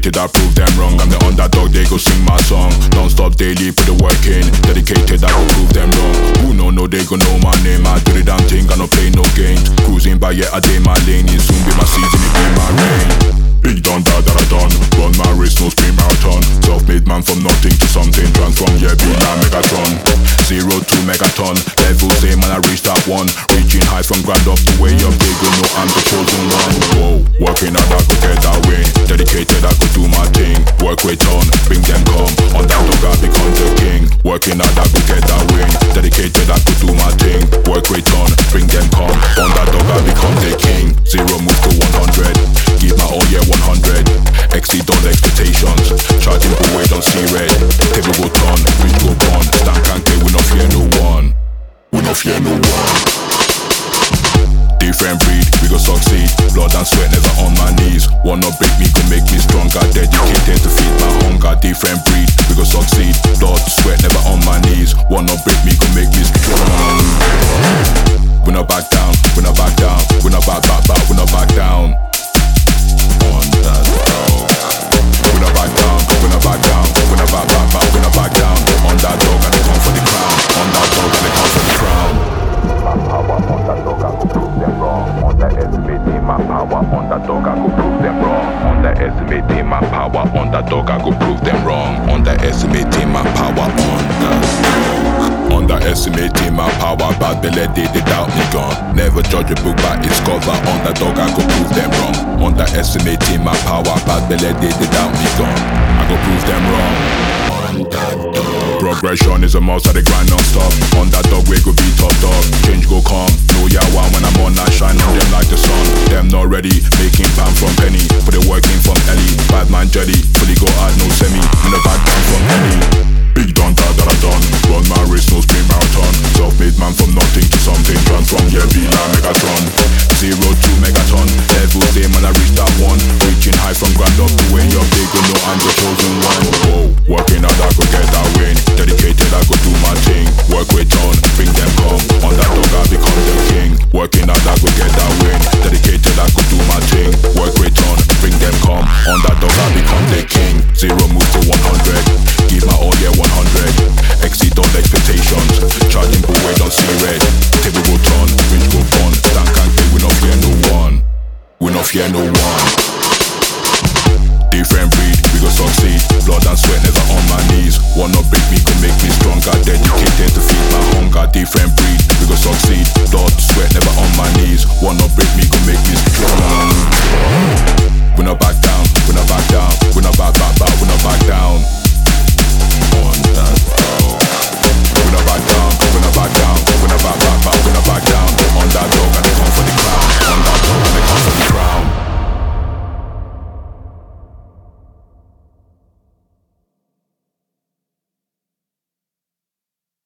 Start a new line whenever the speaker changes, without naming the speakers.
Dedicated, I prove them wrong. I'm the underdog, they go sing my song. Non-stop daily, put the work in. Dedicated, I go prove them wrong. Who know, they go know my name. I do the damn thing, I no play no games. Cruising by, yeah, I day my lane. It soon be my season, it be my rain. Big done that I done. Run my race, no sprint marathon. Self-made man from nothing to something. Transform, yeah, be my Megatron. 0 to megaton. Level same, man, I reached that one. Reaching high from ground up to way up. They go know I'm the chosen one. Whoa, working hard, I could get that win. Dedicated, I could do my thing. Work with on, bring them come. On that dog, I become the king. Working hard, I could get that win. Dedicated, I could do my thing. Work with on, bring them come. On that dog, I become the king. 0 move to 100. Give my all, yeah, 100. Exceed all expectations. Charging for weight on see red. Table go turn, bridge go burn. Stand can't get, we no fear no one. We no fear no one. Different breed, we go succeed. Blood and sweat never on my knees. Wanna break me, go make me stronger. Dedicated to feed my hunger. Different breed, we go succeed. Blood, sweat never on my knees. Wanna break me, go make me strong. We not back down, we not back down. We not back, we not back down. On that dog. We not back down, we not back down. We not back, we not back down. On that dog and they come for the crown. On that dog and they come for the crown. My power on that dog, I could prove them wrong. Underestimating my power on that dog, I could prove them wrong. Underestimating my power on that dog, I could prove them wrong. Underestimating my power on that dog. Underestimating my power, bad belly, they doubt me gone. Never judge a book by its cover. On that dog, I could prove them wrong. Underestimating my power, bad belly, they doubt me gone. I could prove them wrong. On that dog. Progression is a must, I the grind non-stop. On that dog, we go be top dog. Change go come, no yeah one when I'm on, I shine on them like the sun. Them not ready, making pound from penny. Put it working from Ellie, bad man jelly. Fully go hard, no semi.